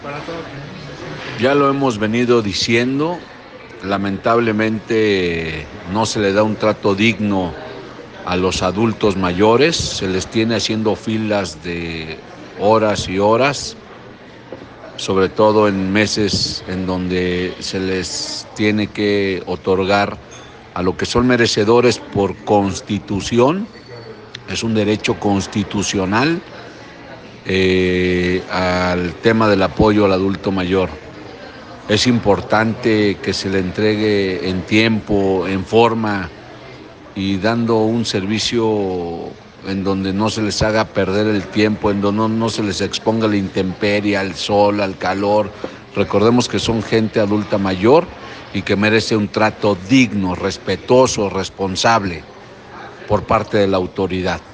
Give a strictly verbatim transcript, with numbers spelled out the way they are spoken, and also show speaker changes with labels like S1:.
S1: Ya lo hemos venido diciendo, lamentablemente no se le da un trato digno a los adultos mayores, se les tiene haciendo filas de horas y horas, sobre todo en meses en donde se les tiene que otorgar a lo que son merecedores por constitución, es un derecho constitucional, eh, al tema del apoyo al adulto mayor. Es importante que se le entregue en tiempo, en forma y dando un servicio en donde no se les haga perder el tiempo, en donde no, no se les exponga a la intemperie, al sol, al calor. Recordemos que son gente adulta mayor y que merece un trato digno, respetuoso, responsable por parte de la autoridad.